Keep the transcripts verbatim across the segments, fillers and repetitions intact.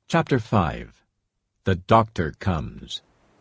Chapter five. The Doctor Comes.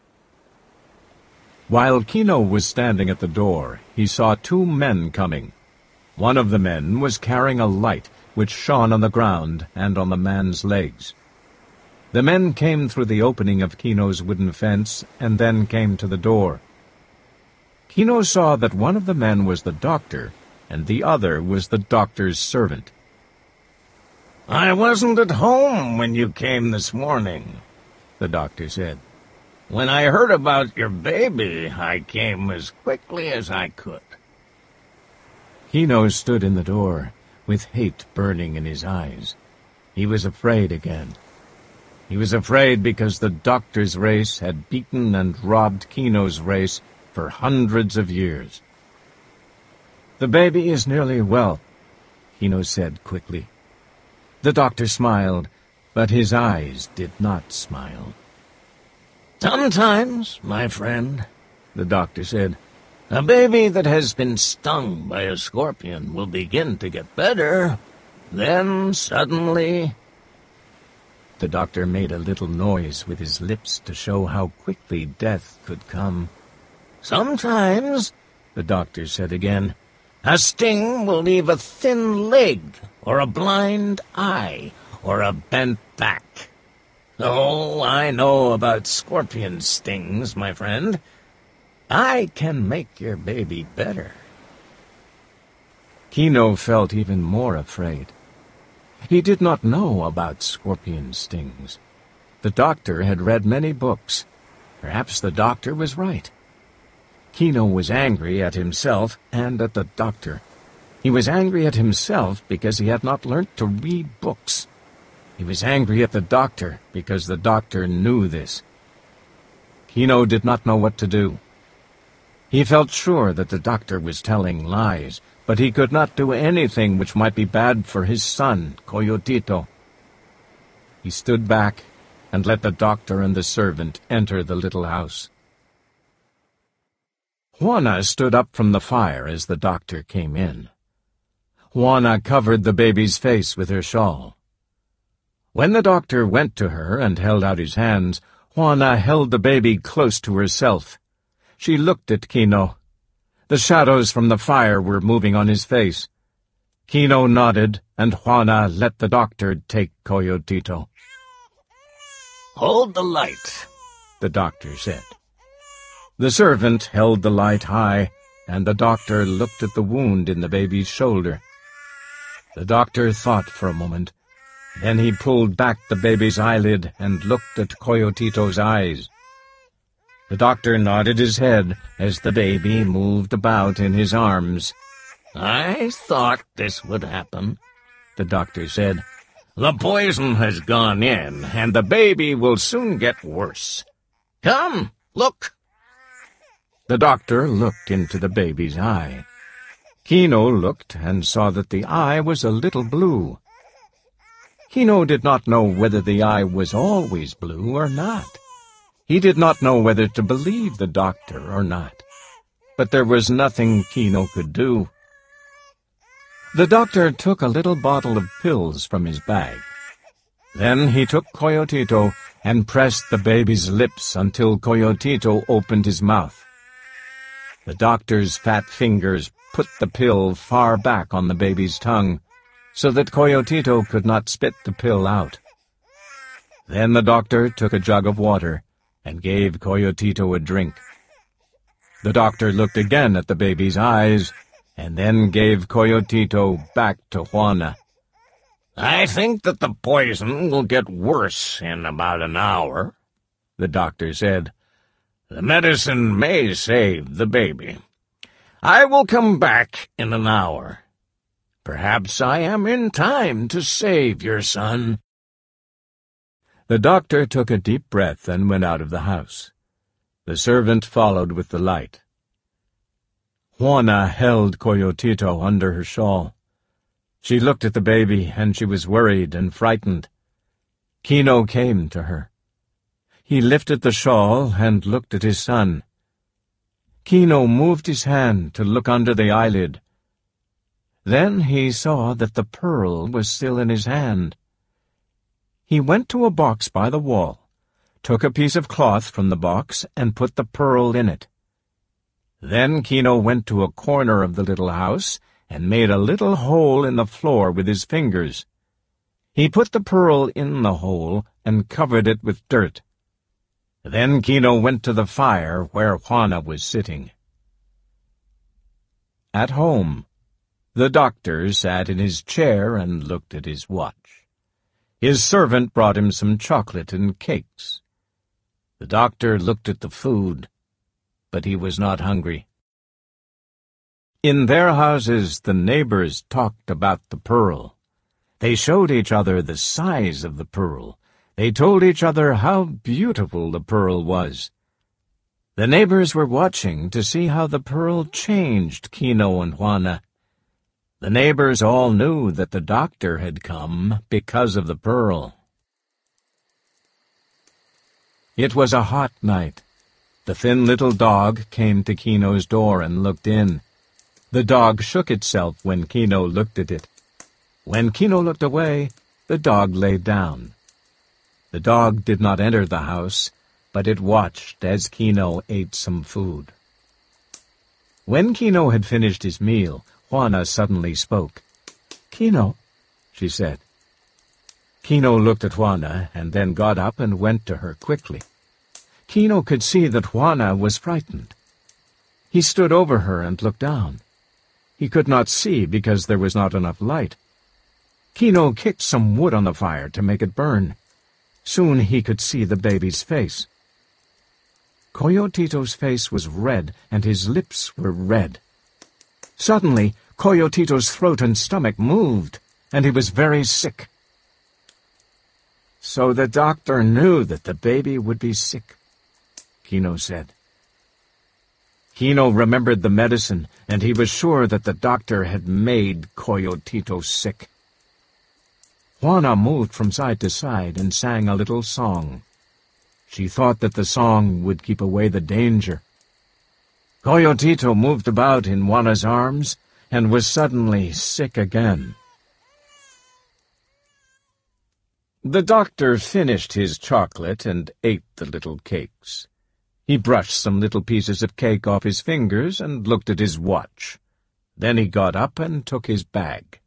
While Kino was standing at the door, he saw two men coming. One of the men was carrying a light which shone on the ground and on the man's legs. The men came through the opening of Kino's wooden fence and then came to the door. Kino saw that one of the men was the doctor and the other was the doctor's servant. "I wasn't at home when you came this morning," the doctor said. "When I heard about your baby, I came as quickly as I could." Kino stood in the door, with hate burning in his eyes. He was afraid again. He was afraid because the doctor's race had beaten and robbed Kino's race for hundreds of years. "The baby is nearly well," Kino said quickly. The doctor smiled, but his eyes did not smile. "Sometimes, my friend," the doctor said, "a baby that has been stung by a scorpion will begin to get better. Then, suddenly—" The doctor made a little noise with his lips to show how quickly death could come. "Sometimes," the doctor said again, "a sting will leave a thin leg, or a blind eye, or a bent back. Oh, I know about scorpion stings, my friend. I can make your baby better." Kino felt even more afraid. He did not know about scorpion stings. The doctor had read many books. Perhaps the doctor was right. Kino was angry at himself and at the doctor. He was angry at himself because he had not learnt to read books. He was angry at the doctor because the doctor knew this. Kino did not know what to do. He felt sure that the doctor was telling lies, but he could not do anything which might be bad for his son, Coyotito. He stood back and let the doctor and the servant enter the little house. Juana stood up from the fire as the doctor came in. Juana covered the baby's face with her shawl. When the doctor went to her and held out his hands, Juana held the baby close to herself. She looked at Kino. The shadows from the fire were moving on his face. Kino nodded, and Juana let the doctor take Coyotito. "Hold the light," the doctor said. The servant held the light high, and the doctor looked at the wound in the baby's shoulder. The doctor thought for a moment. Then he pulled back the baby's eyelid and looked at Coyotito's eyes. The doctor nodded his head as the baby moved about in his arms. "I thought this would happen," the doctor said. "The poison has gone in, and the baby will soon get worse. Come, look." The doctor looked into the baby's eye. Kino looked and saw that the eye was a little blue. Kino did not know whether the eye was always blue or not. He did not know whether to believe the doctor or not. But there was nothing Kino could do. The doctor took a little bottle of pills from his bag. Then he took Coyotito and pressed the baby's lips until Coyotito opened his mouth. The doctor's fat fingers put the pill far back on the baby's tongue, so that Coyotito could not spit the pill out. Then the doctor took a jug of water and gave Coyotito a drink. The doctor looked again at the baby's eyes, and then gave Coyotito back to Juana. "I think that the poison will get worse in about an hour," the doctor said. "The medicine may save the baby. I will come back in an hour. Perhaps I am in time to save your son." The doctor took a deep breath and went out of the house. The servant followed with the light. Juana held Coyotito under her shawl. She looked at the baby, and she was worried and frightened. Kino came to her. He lifted the shawl and looked at his son. Kino moved his hand to look under the eyelid. Then he saw that the pearl was still in his hand. He went to a box by the wall, took a piece of cloth from the box, and put the pearl in it. Then Kino went to a corner of the little house and made a little hole in the floor with his fingers. He put the pearl in the hole and covered it with dirt. Then Kino went to the fire where Juana was sitting. At home, the doctor sat in his chair and looked at his watch. His servant brought him some chocolate and cakes. The doctor looked at the food, but he was not hungry. In their houses, the neighbors talked about the pearl. They showed each other the size of the pearl. They told each other how beautiful the pearl was. The neighbors were watching to see how the pearl changed Kino and Juana. The neighbors all knew that the doctor had come because of the pearl. It was a hot night. The thin little dog came to Kino's door and looked in. The dog shook itself when Kino looked at it. When Kino looked away, the dog lay down. The dog did not enter the house, but it watched as Kino ate some food. When Kino had finished his meal, Juana suddenly spoke. "Kino," she said. Kino looked at Juana and then got up and went to her quickly. Kino could see that Juana was frightened. He stood over her and looked down. He could not see because there was not enough light. Kino kicked some wood on the fire to make it burn. Soon he could see the baby's face. Coyotito's face was red, and his lips were red. Suddenly, Coyotito's throat and stomach moved, and he was very sick. "So the doctor knew that the baby would be sick," Kino said. Kino remembered the medicine, and he was sure that the doctor had made Coyotito sick. Juana moved from side to side and sang a little song. She thought that the song would keep away the danger. Coyotito moved about in Juana's arms and was suddenly sick again. The doctor finished his chocolate and ate the little cakes. He brushed some little pieces of cake off his fingers and looked at his watch. Then he got up and took his bag.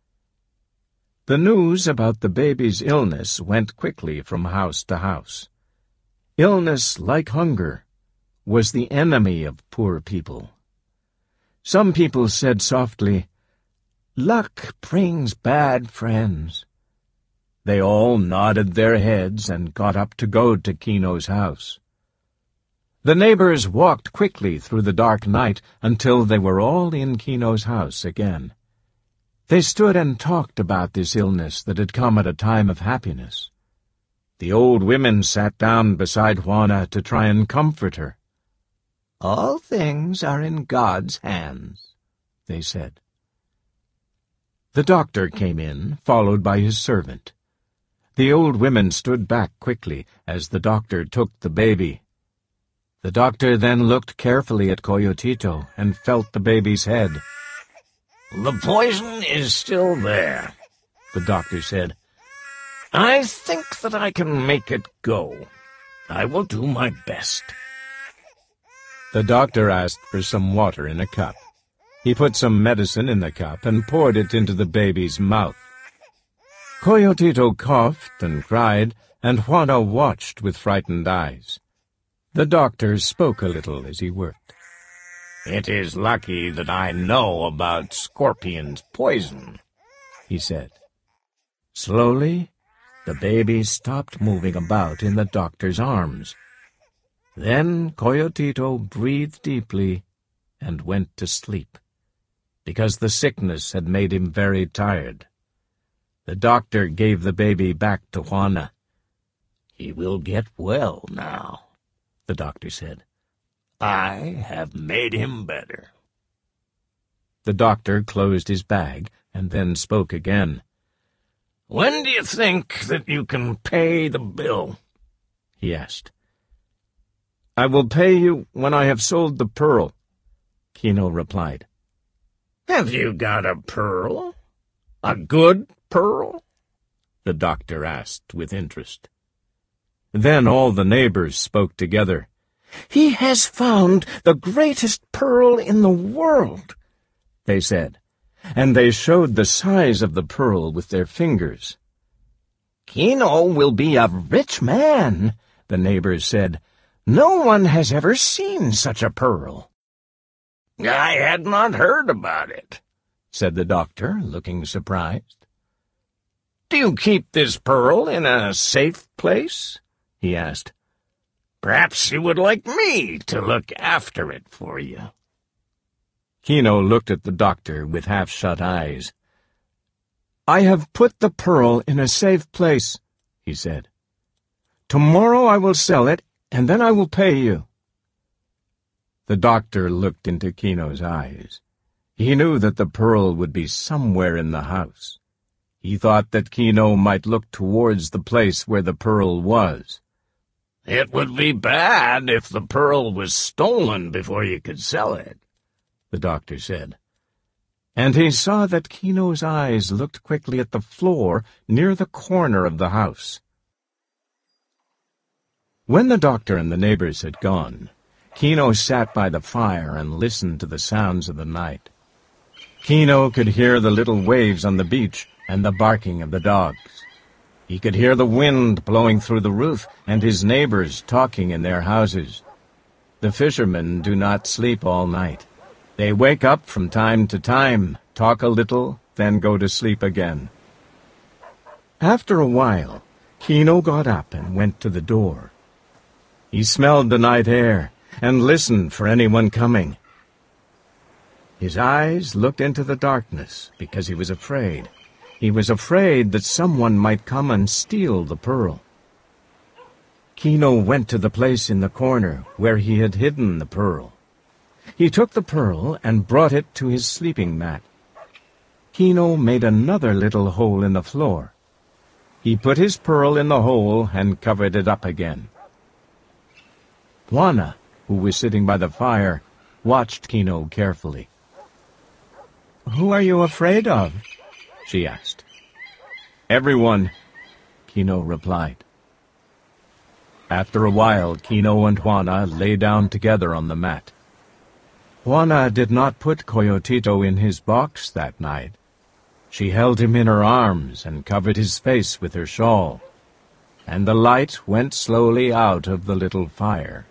The news about the baby's illness went quickly from house to house. Illness, like hunger, was the enemy of poor people. Some people said softly, "Luck brings bad friends." They all nodded their heads and got up to go to Kino's house. The neighbors walked quickly through the dark night until they were all in Kino's house again. They stood and talked about this illness that had come at a time of happiness. The old women sat down beside Juana to try and comfort her. "All things are in God's hands," they said. The doctor came in, followed by his servant. The old women stood back quickly as the doctor took the baby. The doctor then looked carefully at Coyotito and felt the baby's head. "The poison is still there," the doctor said. "I think that I can make it go. I will do my best." The doctor asked for some water in a cup. He put some medicine in the cup and poured it into the baby's mouth. Coyotito coughed and cried, and Juana watched with frightened eyes. The doctor spoke a little as he worked. "It is lucky that I know about Scorpion's poison," he said. Slowly, the baby stopped moving about in the doctor's arms. Then Coyotito breathed deeply and went to sleep, because the sickness had made him very tired. The doctor gave the baby back to Juana. "He will get well now," the doctor said. "I have made him better." The doctor closed his bag and then spoke again. "When do you think that you can pay the bill?" he asked. "I will pay you when I have sold the pearl," Kino replied. "Have you got a pearl? A good pearl?" the doctor asked with interest. Then all the neighbors spoke together. "He has found the greatest pearl in the world," they said, and they showed the size of the pearl with their fingers. "Kino will be a rich man," the neighbors said. "No one has ever seen such a pearl." "I had not heard about it," said the doctor, looking surprised. "Do you keep this pearl in a safe place?" he asked. "Perhaps you would like me to look after it for you." Kino looked at the doctor with half-shut eyes. "I have put the pearl in a safe place," he said. "Tomorrow I will sell it, and then I will pay you." The doctor looked into Kino's eyes. He knew that the pearl would be somewhere in the house. He thought that Kino might look towards the place where the pearl was. "It would be bad if the pearl was stolen before you could sell it," the doctor said. And he saw that Kino's eyes looked quickly at the floor near the corner of the house. When the doctor and the neighbors had gone, Kino sat by the fire and listened to the sounds of the night. Kino could hear the little waves on the beach and the barking of the dogs. He could hear the wind blowing through the roof and his neighbors talking in their houses. The fishermen do not sleep all night. They wake up from time to time, talk a little, then go to sleep again. After a while, Kino got up and went to the door. He smelled the night air and listened for anyone coming. His eyes looked into the darkness because he was afraid. He was afraid that someone might come and steal the pearl. Kino went to the place in the corner where he had hidden the pearl. He took the pearl and brought it to his sleeping mat. Kino made another little hole in the floor. He put his pearl in the hole and covered it up again. Juana, who was sitting by the fire, watched Kino carefully. "Who are you afraid of?" she asked. "Everyone," Kino replied. After a while, Kino and Juana lay down together on the mat. Juana did not put Coyotito in his box that night. She held him in her arms and covered his face with her shawl, and the light went slowly out of the little fire.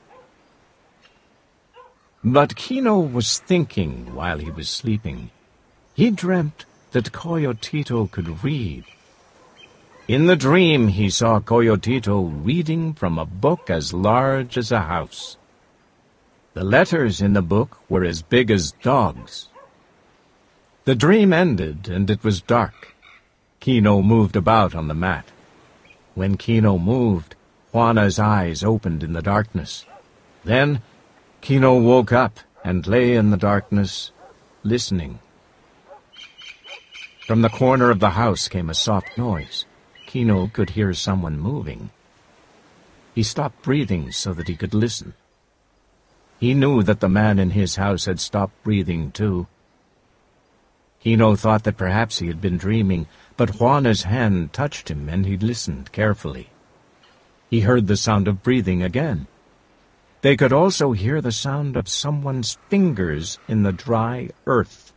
But Kino was thinking while he was sleeping. He dreamt that Coyotito could read. In the dream he saw Coyotito reading from a book as large as a house. The letters in the book were as big as dogs. The dream ended, and it was dark. Kino moved about on the mat. When Kino moved, Juana's eyes opened in the darkness. Then Kino woke up and lay in the darkness, listening. From the corner of the house came a soft noise. Kino could hear someone moving. He stopped breathing so that he could listen. He knew that the man in his house had stopped breathing, too. Kino thought that perhaps he had been dreaming, but Juana's hand touched him, and he listened carefully. He heard the sound of breathing again. They could also hear the sound of someone's fingers in the dry earth.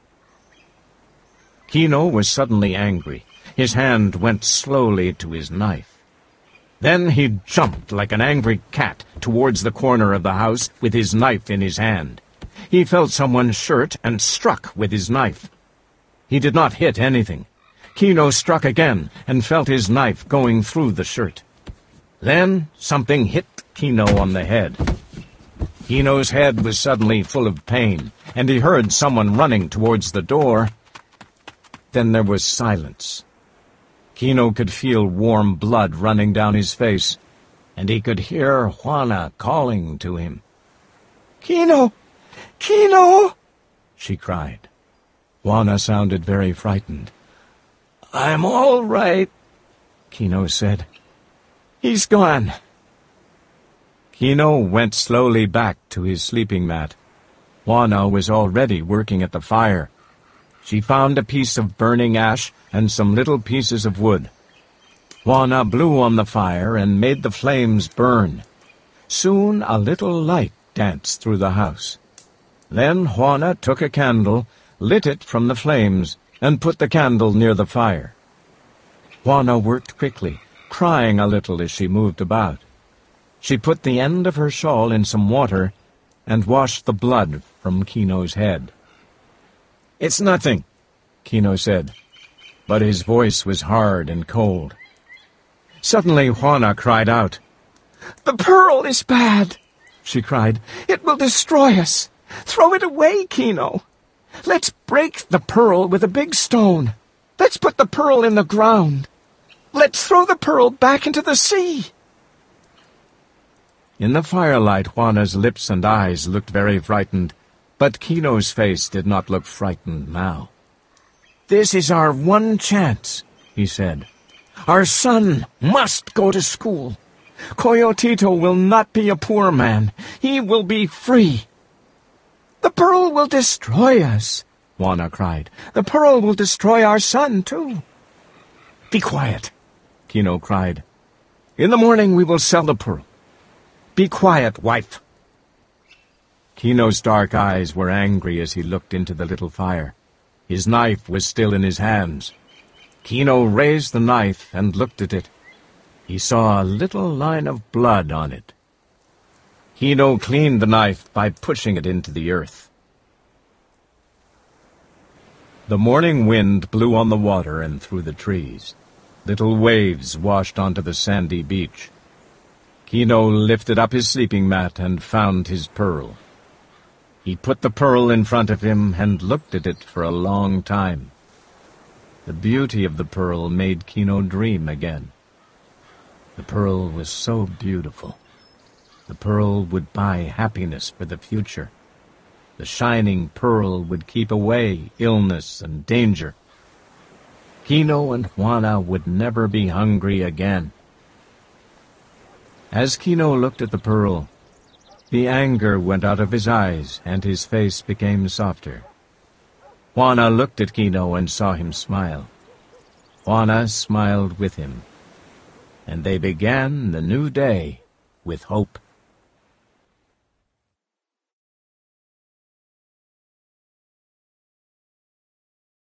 Kino was suddenly angry. His hand went slowly to his knife. Then he jumped like an angry cat towards the corner of the house with his knife in his hand. He felt someone's shirt and struck with his knife. He did not hit anything. Kino struck again and felt his knife going through the shirt. Then something hit Kino on the head. Kino's head was suddenly full of pain, and he heard someone running towards the door. Then there was silence. Kino could feel warm blood running down his face, and he could hear Juana calling to him. "Kino! Kino!" she cried. Juana sounded very frightened. "I'm all right," Kino said. "He's gone." Kino went slowly back to his sleeping mat. Juana was already working at the fire. She found a piece of burning ash and some little pieces of wood. Juana blew on the fire and made the flames burn. Soon a little light danced through the house. Then Juana took a candle, lit it from the flames, and put the candle near the fire. Juana worked quickly, crying a little as she moved about. She put the end of her shawl in some water and washed the blood from Kino's head. "It's nothing," Kino said, but his voice was hard and cold. Suddenly Juana cried out. "The pearl is bad," she cried. "It will destroy us. Throw it away, Kino. Let's break the pearl with a big stone. Let's put the pearl in the ground. Let's throw the pearl back into the sea." In the firelight, Juana's lips and eyes looked very frightened, but Kino's face did not look frightened now. "This is our one chance," he said. "Our son must go to school. Coyotito will not be a poor man. He will be free." "The pearl will destroy us," Juana cried. "The pearl will destroy our son, too." "Be quiet," Kino cried. "In the morning we will sell the pearl. Be quiet, wife." Kino's dark eyes were angry as he looked into the little fire. His knife was still in his hands. Kino raised the knife and looked at it. He saw a little line of blood on it. Kino cleaned the knife by pushing it into the earth. The morning wind blew on the water and through the trees. Little waves washed onto the sandy beach. Kino lifted up his sleeping mat and found his pearl. He put the pearl in front of him and looked at it for a long time. The beauty of the pearl made Kino dream again. The pearl was so beautiful. The pearl would buy happiness for the future. The shining pearl would keep away illness and danger. Kino and Juana would never be hungry again. As Kino looked at the pearl, the anger went out of his eyes and his face became softer. Juana looked at Kino and saw him smile. Juana smiled with him, and they began the new day with hope.